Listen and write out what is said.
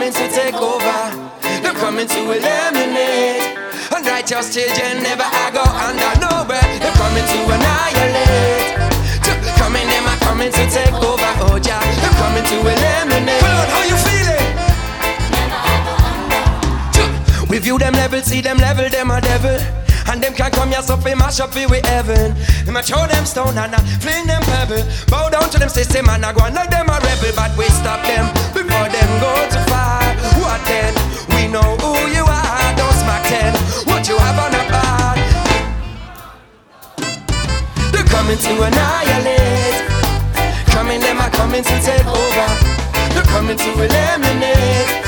coming to take over. They're coming to eliminate. Unrighteous children never I go under nowhere. They're coming to annihilate. Coming, them are coming to take over. Oh yeah, they're coming to eliminate. Come on, how you feeling? We view them level, see them level, them a devil. And them can come here so fi mash up fi with heaven. Them a throw them stone and a fling them pebble. Bow down to them system and a go on like them a rebel. But we stop them before them go too far.